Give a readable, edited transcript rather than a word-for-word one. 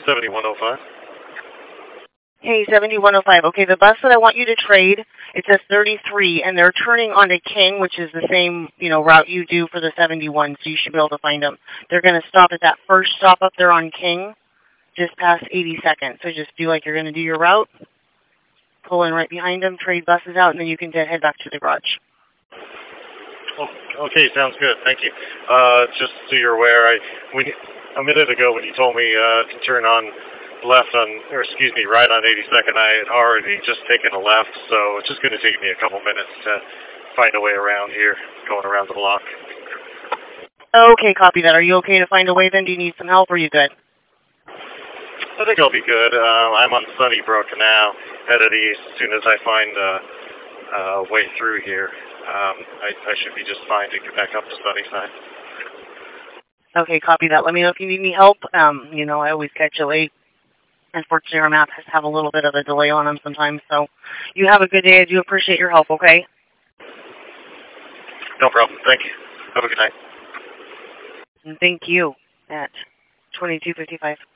7105. Hey, 7105. Okay, the bus that I want you to trade, it says 33, and they're turning onto King, which is the same, route you do for the 71, so you should be able to find them. They're going to stop at that first stop up there on King, just past 82nd. So just do like you're going to do your route, pull in right behind them, trade buses out, and then you can head back to the garage. Oh, okay, sounds good. Thank you. Just so you're aware, a minute ago when you told me to turn on right on 82nd, I had already just taken a left, so it's just going to take me a couple minutes to find a way around here, going around the block. Okay, copy that. Are you okay to find a way then? Do you need some help, or are you good? I think I'll be good. I'm on Sunnybrook now, headed east. As soon as I find a way through here, I should be just fine to get back up to Sunnyside. Okay, copy that. Let me know if you need any help. I always catch you late. Unfortunately, our maps have a little bit of a delay on them sometimes, so you have a good day. I do appreciate your help, okay? No problem. Thank you. Have a good night. And thank you at 2255.